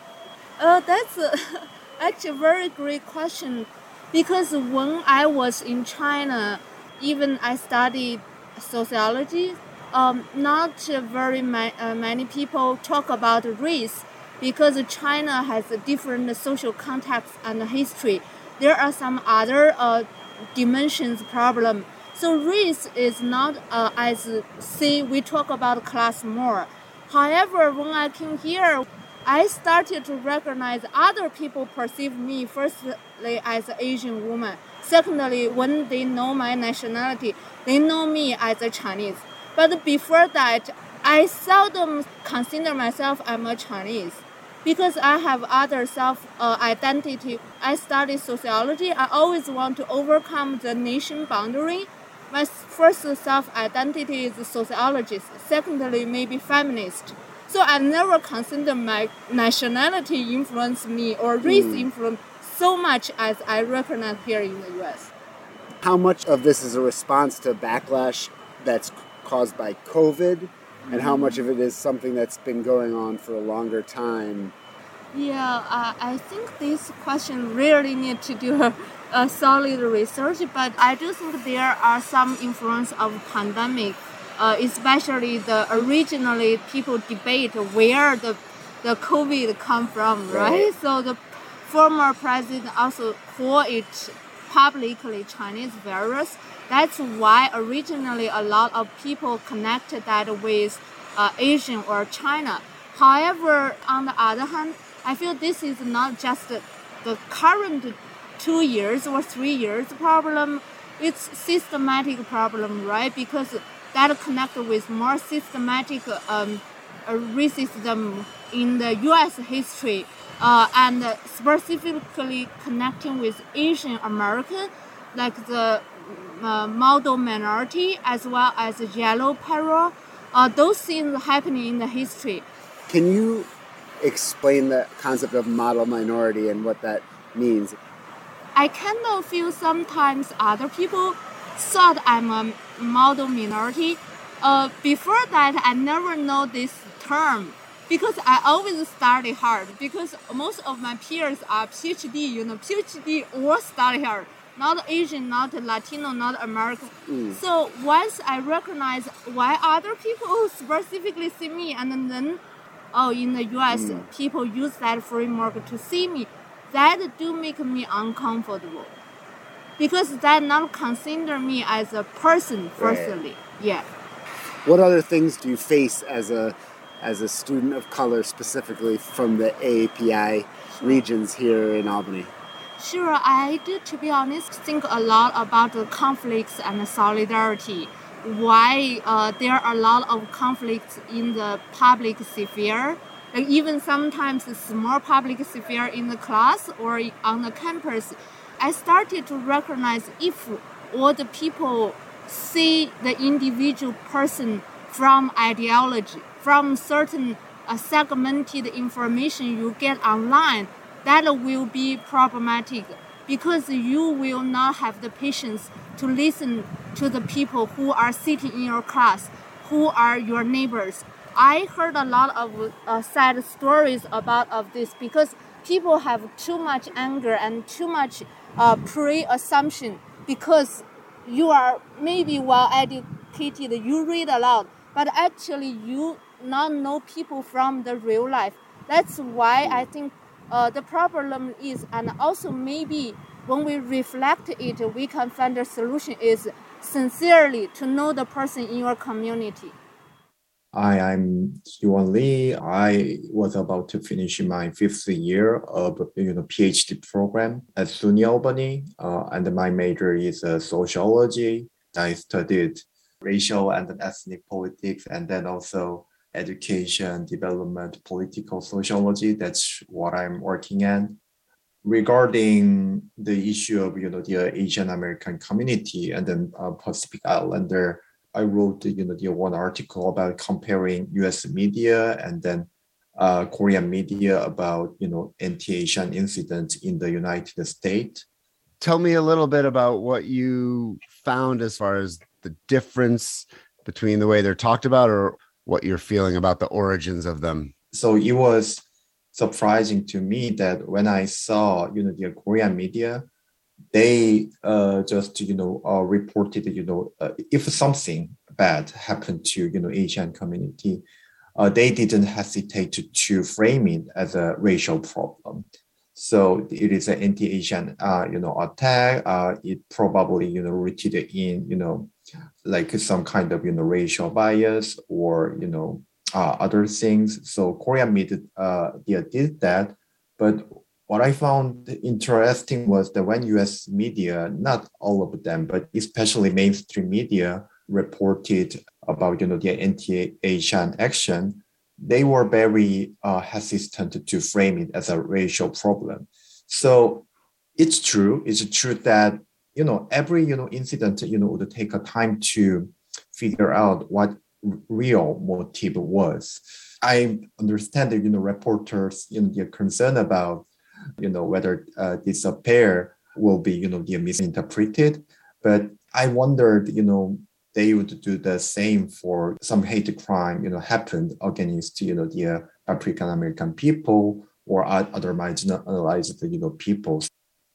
L: Uh, that's a, actually a very great question, because when I was in China, even I studied sociology, um, not very ma- uh, many people talk about race, because China has a different social context and history. There are some other uh, dimensions problem. So race is not uh, as, say, we talk about class more. However, when I came here, I started to recognize other people perceive me, firstly, as an Asian woman. Secondly, when they know my nationality, they know me as a Chinese. But before that, I seldom consider myself I'm a Chinese, because I have other self-identity. Uh, I study sociology. I always want to overcome the nation boundary. My first self-identity is a sociologist. Secondly, maybe feminist. So I never consider my nationality influence me or race mm. influence so much as I recognize here in the U S.
M: How much of this is a response to backlash that's caused by COVID, and how much of it is something that's been going on for a longer time?
L: Yeah, uh, I think this question really need to do a, a solid research, but I do think there are some influence of pandemic, uh, especially the originally people debate where the the COVID come from, right? right? So the former president also called it publicly Chinese virus. That's why originally a lot of people connected that with uh, Asian or China. However, on the other hand, I feel this is not just the, the current two years or three years problem. It's systematic problem, right? Because that connected with more systematic um, uh, racism in the U S history, uh, and specifically connecting with Asian American, like the uh, model minority as well as yellow peril. Uh, those things happening in the history.
M: Can you explain the concept of model minority and what that means?
L: I kind of feel sometimes other people thought I'm a model minority. Uh, before that, I never know this term because I always study hard because most of my peers are PhD, you know, PhD or study hard, not Asian, not Latino, not American.
M: Mm.
L: So once I recognize why other people specifically see me and then, oh, in the U S,
M: Mm.
L: people use that framework to see me, that do make me uncomfortable because that not consider me as a person firstly.
M: Right.
L: Yeah.
M: What other things do you face as a as a student of color, specifically from the A A P I regions here in Albany?
L: Sure, I do, to be honest, think a lot about the conflicts and solidarity. Why uh, there are a lot of conflicts in the public sphere, like even sometimes a small public sphere in the class or on the campus. I started to recognize if all the people see the individual person from ideology, from certain uh, segmented information you get online, that will be problematic because you will not have the patience to listen to the people who are sitting in your class, who are your neighbors. I heard a lot of uh, sad stories about of this because people have too much anger and too much uh, pre-assumption because you are maybe well educated, you read a lot, but actually you not know people from the real life. That's why I think uh, the problem is, and also maybe when we reflect it, we can find a solution is sincerely to know the person in your community.
N: Hi, I'm Yuan Lee. I was about to finish my fifth year of you know PhD program at SUNY Albany, uh, and my major is uh, sociology. I studied racial and ethnic politics, and then also education, development, political sociology. That's what I'm working on. Regarding the issue of you know the Asian American community and then uh, Pacific Islander, I wrote you know the one article about comparing U S media and then uh, Korean media about you know anti-Asian incidents in the United States.
M: Tell me a little bit about what you found as far as the difference between the way they're talked about or what you're feeling about the origins of them.
N: So it was surprising to me that when I saw you know the Korean media, they uh, just you know uh, reported you know uh, if something bad happened to you know Asian community, uh, they didn't hesitate to, to frame it as a racial problem. So it is an anti-Asian uh, you know attack. Uh, it probably you know rooted in you know like some kind of you know racial bias or you know uh, other things. So Korean media uh, yeah, did that, but what I found interesting was that when U S media, not all of them, but especially mainstream media, reported about you know the anti-Asian action, they were very uh, hesitant to frame it as a racial problem. So it's true. It's true that you know every you know incident you know would take a time to figure out what real motive was. I understand that you know reporters you know they're concerned about you know, whether uh, this affair will be, you know, misinterpreted. But I wondered, you know, they would do the same for some hate crime, you know, happened against, you know, the uh, African American people or other marginalized, you know, peoples.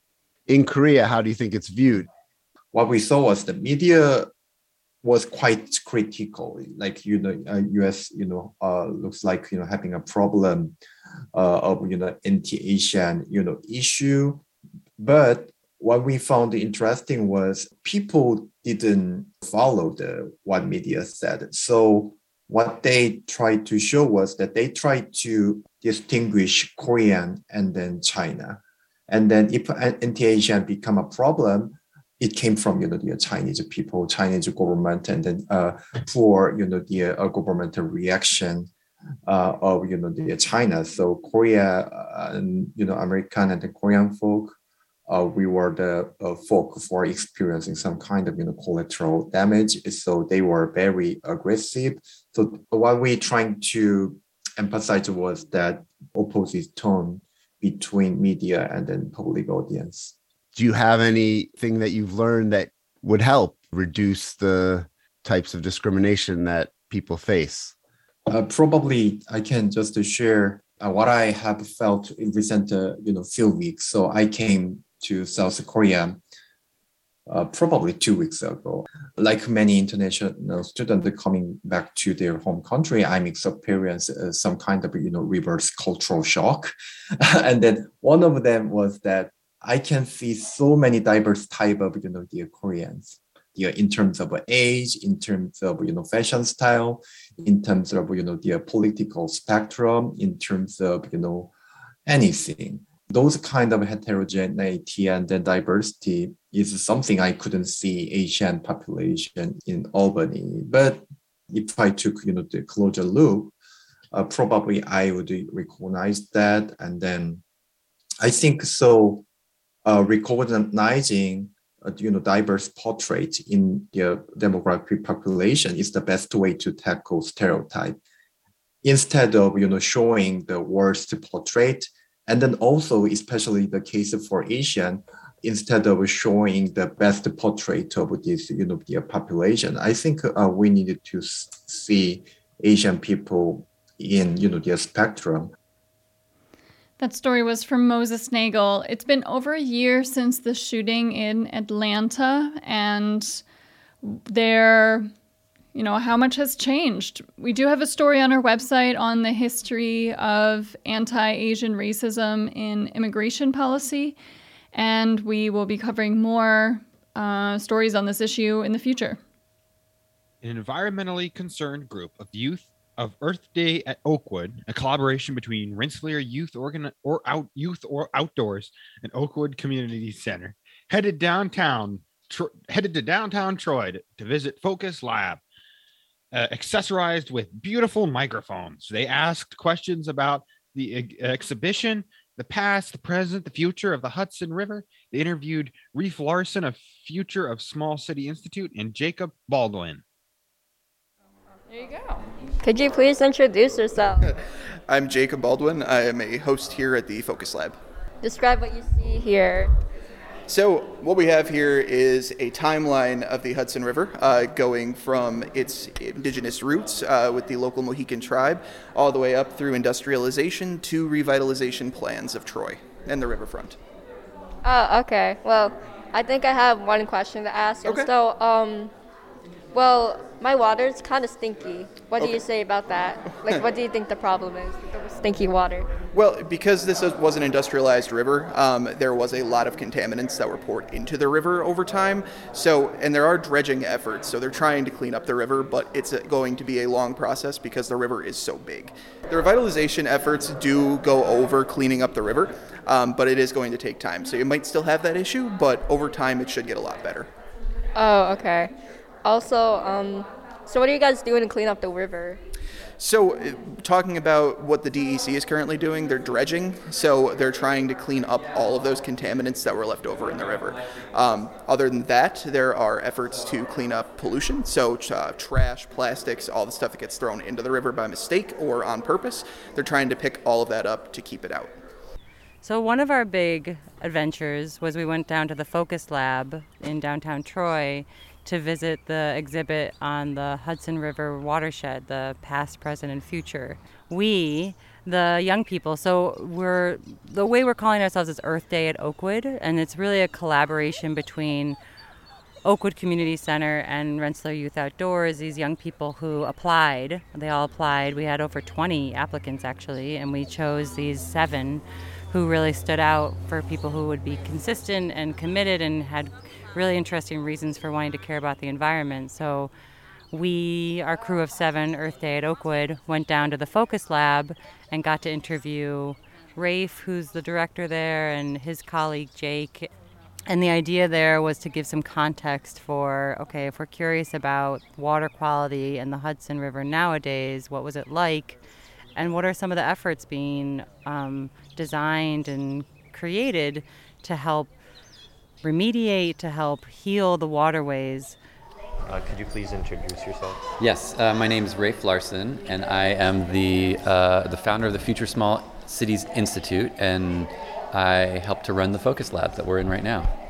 M: In Korea, how do you think it's viewed?
N: What we saw was the media was quite critical. Like, you know, uh, U S, you know, uh, looks like, you know, having a problem uh, of, you know, anti-Asian, you know, issue. But what we found interesting was people didn't follow the what media said. So what they tried to show was that they tried to distinguish Korean and then China. And then if anti-Asian become a problem, it came from, you know, the Chinese people, Chinese government, and then uh, poor, you know, the uh, governmental reaction uh, of, you know, the China. So Korea, uh, and, you know, American and the Korean folk, uh, we were the uh, folk for experiencing some kind of, you know, collateral damage. So they were very aggressive. So what we trying to emphasize was that opposite tone between media and then public audience.
M: do you have anything that you've learned that would help reduce the types of discrimination that people face?
N: Uh, probably I can just share uh, what I have felt in recent, uh, you know, few weeks. So I came to South Korea uh, probably two weeks ago. Like many international students coming back to their home country, I'm experiencing uh, some kind of, you know, reverse cultural shock. And then one of them was that I can see so many diverse type of, you know, the Koreans. Yeah, in terms of age, in terms of, you know, fashion style, in terms of, you know, the political spectrum, in terms of, you know, anything. Those kind of heterogeneity and then diversity is something I couldn't see Asian population in Albany. But if I took, you know, the closer look, uh, probably I would recognize that. And then I think so, uh, recognizing Uh, you know, diverse portrait in the demographic population is the best way to tackle stereotype. Instead of, you know, showing the worst portrait, and then also, especially the case for Asian, instead of showing the best portrait of this, you know, the population, I think uh, we needed to see Asian people in, you know, their spectrum.
B: That story was from Moses Nagel. It's been over a year since the shooting in Atlanta, and there, you know, how much has changed. We do have a story on our website on the history of anti-Asian racism in immigration policy, and we will be covering more uh, stories on this issue in the future.
A: An environmentally concerned group of youth of Earth Day at Oakwood, a collaboration between Rensselaer Youth Organ or Out Youth or Outdoors and Oakwood Community Center, headed downtown, tr- headed to downtown Troy to, to visit Focus Lab, uh, accessorized with beautiful microphones. They asked questions about the ex- exhibition, the past, the present, the future of the Hudson River. They interviewed Reef Larson of Future of Small City Institute and Jacob Baldwin.
O: There you go. Could you please introduce yourself?
P: I'm Jacob Baldwin. I am a host here at the Focus Lab.
O: Describe what you see here.
P: So what we have here is a timeline of the Hudson River uh, going from its indigenous roots uh, with the local Mohican tribe all the way up through industrialization to revitalization plans of Troy and the riverfront.
O: Oh, okay. Well, I think I have one question to ask.
P: Okay.
O: So, um, well, my water's kind of stinky. What
P: Okay.
O: do you say about that? Like, what do you think the problem is with the stinky water?
P: Well, because this was an industrialized river, um, there was a lot of contaminants that were poured into the river over time. So, and there are dredging efforts, so they're trying to clean up the river, but it's going to be a long process because the river is so big. The revitalization efforts do go over cleaning up the river, um, but it is going to take time. So you might still have that issue, but over time it should get a lot better.
O: Oh, okay. Also, um, so what are you guys doing to clean up the river?
P: So, uh, talking about what the D E C is currently doing, they're dredging. So, they're trying to clean up all of those contaminants that were left over in the river. Um, other than that, there are efforts to clean up pollution. So, uh, trash, plastics, all the stuff that gets thrown into the river by mistake or on purpose. They're trying to pick all of that up to keep it out.
Q: So one of our big adventures was we went down to the Focus Lab in downtown Troy to visit the exhibit on the Hudson River watershed, the past, present, and future. We, the young people, so we're the way we're calling ourselves is Earth Day at Oakwood, and it's really a collaboration between Oakwood Community Center and Rensselaer Youth Outdoors. These young people who applied, they all applied. We had over twenty applicants actually, and we chose these seven who really stood out for people who would be consistent and committed and had really interesting reasons for wanting to care about the environment. So we, our crew of seven, Earth Day at Oakwood, went down to the Focus Lab and got to interview Rafe, who's the director there, and his colleague Jake. And the idea there was to give some context for, okay, if we're curious about water quality in the Hudson River nowadays, what was it like? And what are some of the efforts being um, designed and created to help remediate, to help heal the waterways?
R: Uh, could you please introduce yourself?
S: Yes, uh, my name is Rafe Larson, and I am the uh, the founder of the Future Small Cities Institute, and I help to run the Focus Lab that we're in right now.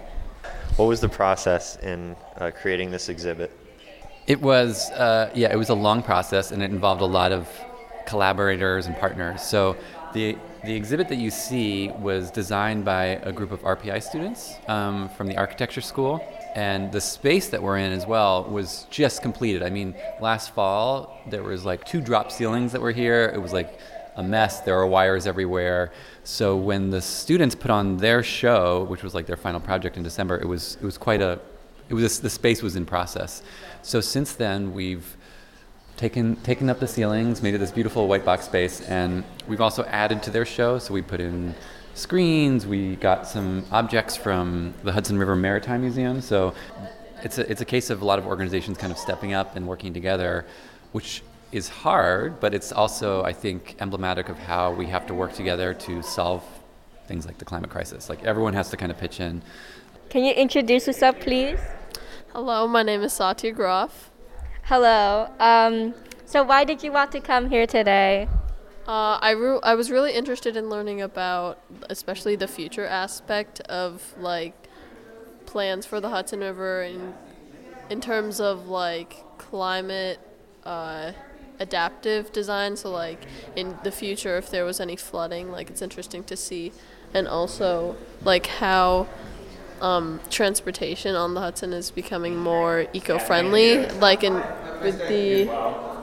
R: what was the process in uh, creating this exhibit?
S: It was, uh, yeah, it was a long process, and it involved a lot of collaborators and partners. So the the exhibit that you see was designed by a group of R P I students um, from the architecture school, and the space that we're in as well was just completed. I mean, last fall there was like two drop ceilings that were here. It was like a mess. There were wires everywhere. So when the students put on their show, which was like their final project in December, it was it was quite a it was a, the space was in process. So since then we've taken taken up the ceilings, made it this beautiful white box space, and we've also added to their show. So we put in screens, we got some objects from the Hudson River Maritime Museum. So it's a it's a case of a lot of organizations kind of stepping up and working together, which is hard, but it's also, I think, emblematic of how we have to work together to solve things like the climate crisis. Like, everyone has to kind of pitch in.
O: Can you introduce yourself, please?
T: Hello, my name is Satya Groff.
O: Hello. Um, so why did you want to come here today?
T: Uh, I, re- I was really interested in learning about especially the future aspect of, like, plans for the Hudson River in, in terms of, like, climate uh, adaptive design. So, like, in the future, if there was any flooding, like, it's interesting to see. And also, like, how um, transportation on the Hudson is becoming more eco-friendly, like in with the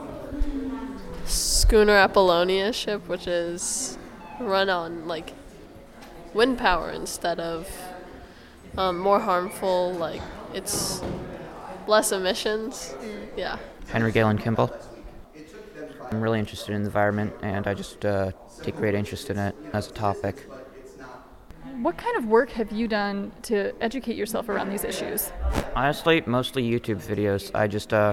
T: schooner Apollonia ship, which is run on, like, wind power instead of um, more harmful, like, it's less emissions. Yeah.
U: Henry Galen Kimball. I'm really interested in the environment, and I just uh, take great interest in it as a topic.
B: What kind of work have you done to educate yourself around these issues?
U: Honestly, mostly YouTube videos. I just, uh,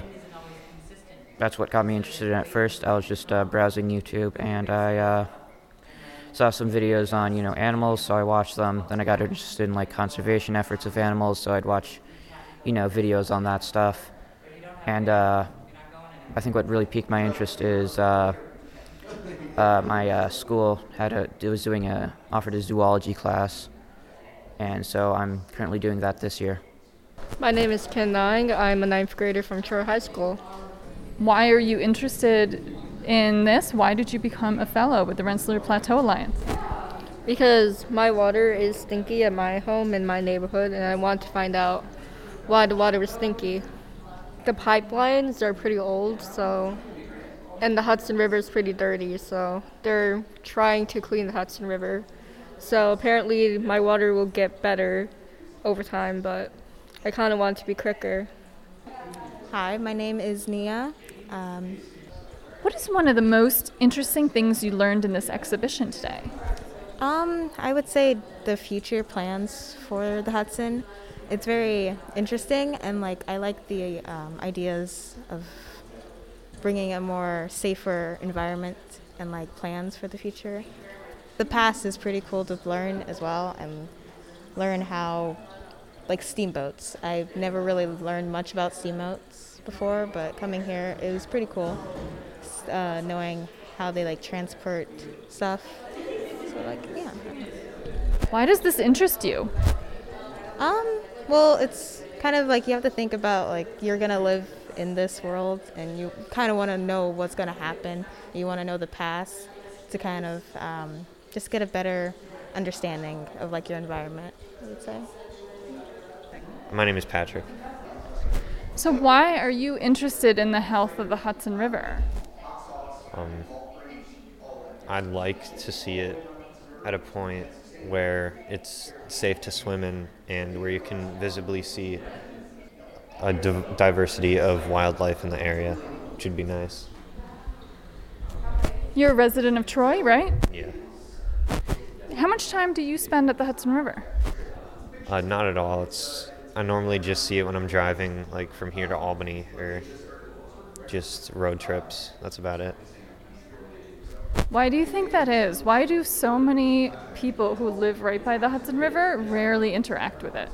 U: that's what got me interested in it first. I was just uh, browsing YouTube, and I uh, saw some videos on, you know, animals, so I watched them. Then I got interested in, like, conservation efforts of animals, so I'd watch, you know, videos on that stuff. And uh, I think what really piqued my interest is uh, uh, my uh, school had a it was doing a offered a zoology class, and so I'm currently doing that this year.
V: My name is Ken Nang. I'm a ninth grader from Troy High School.
B: Why are you interested in this? Why did you become a fellow with the Rensselaer Plateau Alliance?
V: Because my water is stinky at my home in my neighborhood, and I want to find out why the water is stinky. The pipelines are pretty old, so, and the Hudson River is pretty dirty, so they're trying to clean the Hudson River. So apparently my water will get better over time, but I kind of want it to be quicker.
W: Hi, my name is Nia. Um,
B: what is one of the most interesting things you learned in this exhibition today?
W: Um, I would say the future plans for the Hudson. It's very interesting, and like I like the um, ideas of bringing a more safer environment and like plans for the future. The past is pretty cool to learn as well, and learn how, like, steamboats. I've never really learned much about steamboats before, but coming here it was pretty cool, uh, knowing how they like transport stuff. So like yeah.
B: Why does this interest you?
W: Um. Well, it's kind of like you have to think about, like, you're going to live in this world, and you kind of want to know what's going to happen. You want to know the past to kind of um, just get a better understanding of, like, your environment, I would say.
R: My name is Patrick.
B: So why are you interested in the health of the Hudson River?
R: Um, I'd like to see it at a point where it's safe to swim in and where you can visibly see a div- diversity of wildlife in the area, which would be nice.
B: You're a resident of Troy, right?
R: Yeah.
B: How much time do you spend at the Hudson River?
R: Uh, not at all. It's I normally just see it when I'm driving, like from here to Albany, or just road trips. That's about it.
B: Why do you think that is? Why do so many people who live right by the Hudson River rarely interact with it?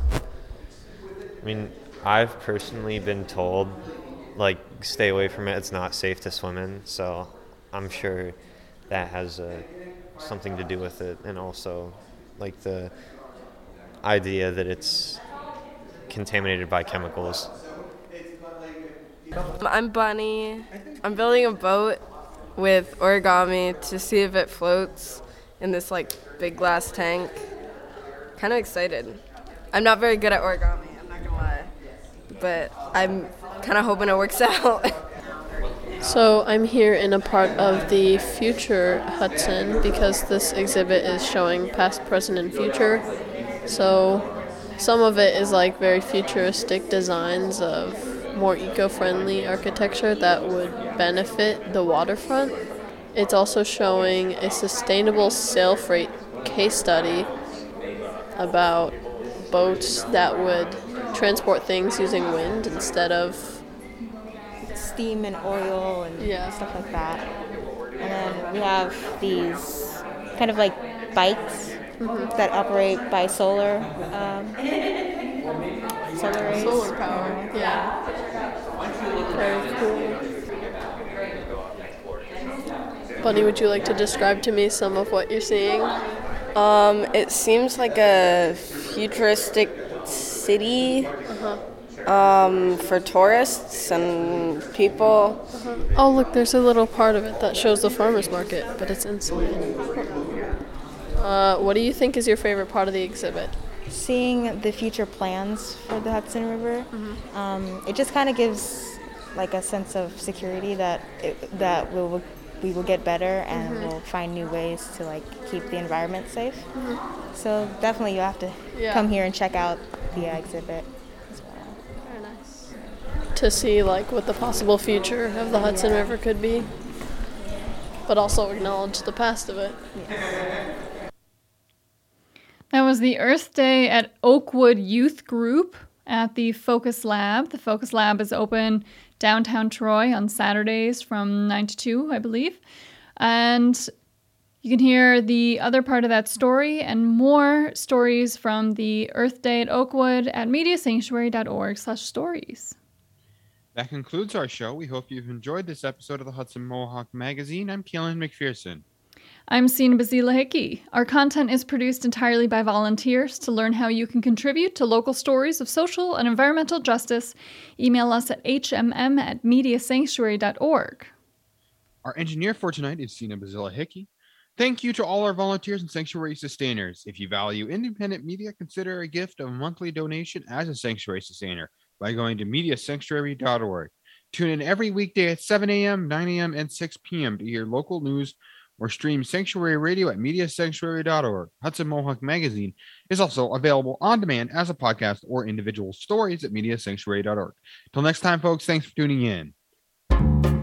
R: I mean, I've personally been told, like, stay away from it. It's not safe to swim in. So I'm sure that has uh, something to do with it. And also, like, the idea that it's contaminated by chemicals.
C: I'm Bunny. I'm building a boat with origami to see if it floats in this like big glass tank. Kind of excited. I'm not very good at origami, I'm not gonna lie, but I'm kind of hoping it works out.
T: So I'm here in a part of the future Hudson because this exhibit is showing past, present, and future. So some of it is like very futuristic designs of more eco-friendly architecture that would benefit the waterfront. It's also showing a sustainable sail freight case study about boats that would transport things using wind instead of
W: steam and oil and
T: yeah.
W: stuff like that. And then we have these kind of like bikes mm-hmm. that operate by solar um, solar rays.
T: Solar power, yeah. Very cool. Bunny, would you like to describe to me some of what you're seeing?
C: Um, it seems like a futuristic city.
T: Uh-huh.
C: Um, for tourists and people.
T: Uh-huh. Oh, look, there's a little part of it that shows the farmer's market, but it's insulated. Uh, what do you think is your favorite part of the exhibit?
W: Seeing the future plans for the Hudson River.
T: Mm-hmm.
W: Um, it just kind of gives like a sense of security that it, that we will we will get better and
T: mm-hmm.
W: we'll find new ways to like keep the environment safe.
T: Mm-hmm.
W: So definitely you have to
T: yeah.
W: come here and check out the uh, exhibit.
T: To see like what the possible future of the Hudson River could be, but also acknowledge the past of it.
W: Yeah.
B: That was the Earth Day at Oakwood Youth Group at the Focus Lab. The Focus Lab is open downtown Troy on Saturdays from nine to two, I believe. And you can hear the other part of that story and more stories from the Earth Day at Oakwood at mediasanctuary.org slash stories.
A: That concludes our show. We hope you've enjoyed this episode of the Hudson Mohawk Magazine. I'm Keelan McPherson.
B: I'm Sina Bazila Hickey. Our content is produced entirely by volunteers. To learn how you can contribute to local stories of social and environmental justice, email us at h m m at mediasanctuary dot org.
A: Our engineer for tonight is Sina Bazila Hickey. Thank you to all our volunteers and sanctuary sustainers. If you value independent media, consider a gift of a monthly donation as a sanctuary sustainer by going to media sanctuary dot org. Tune in every weekday at seven a.m., nine a.m., and six p.m. to hear local news or stream Sanctuary Radio at media sanctuary dot org. Hudson Mohawk Magazine is also available on demand as a podcast or individual stories at media sanctuary dot org. Till next time, folks, thanks for tuning in.